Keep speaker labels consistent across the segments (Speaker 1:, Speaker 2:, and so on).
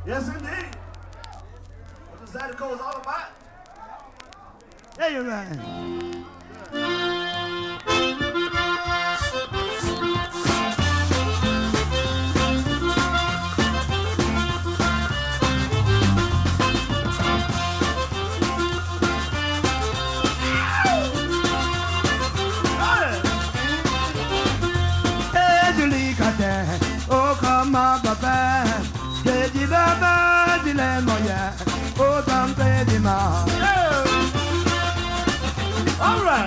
Speaker 1: Yes, indeed. What the Zydeco is all about.
Speaker 2: Yeah, you're right. Oh, come on, papa. Dedi baba, dile moya. Oh, tampe di ma.
Speaker 1: All right.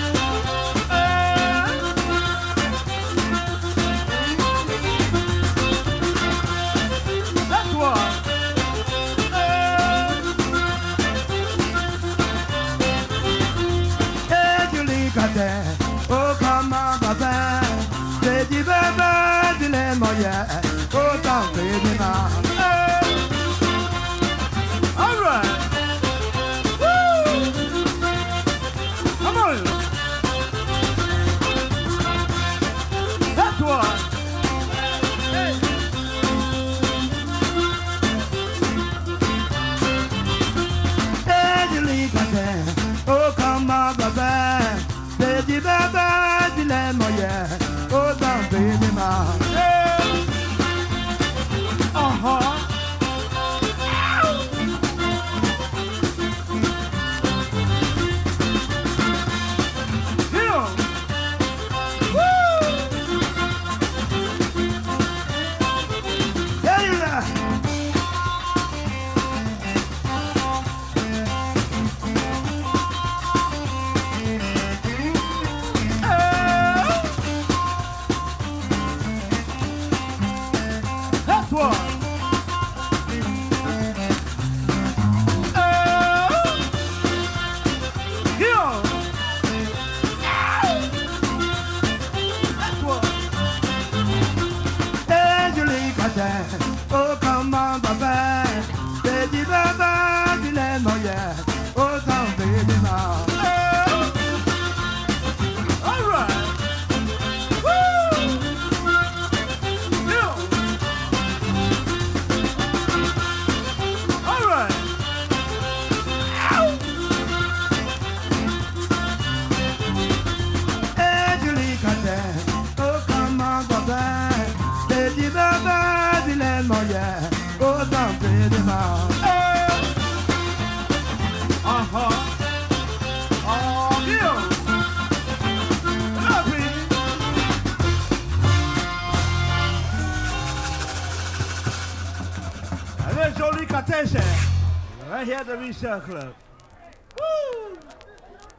Speaker 1: That's what.
Speaker 2: Hey, Julie, oh, come on, papa. Dedi baba, dile moya. Oh, tampe di ma.
Speaker 1: All right. Woo! Come on. That's what. Hey.
Speaker 2: Hey, Julie, oh, come on, papa. Dedi baba, dile moya. Oh, tampe di ma.
Speaker 1: Uh-huh. Yeah. Woo!
Speaker 2: Yeah, you're right.
Speaker 1: That's what. Yeah. That's what.
Speaker 2: Oh, come on, papa. Baby, baba, dile moya. Oh, come, baby, ma.
Speaker 1: All right. Woo! Yeah. All right.
Speaker 2: Hey, Julie, oh, come on, papa. Baby, baba, dile moya. Oh, come, baby, ma.
Speaker 1: Uh-huh. Oh, yeah. Happy. Allez, Jolie Cartesian. Right here at the Research Club.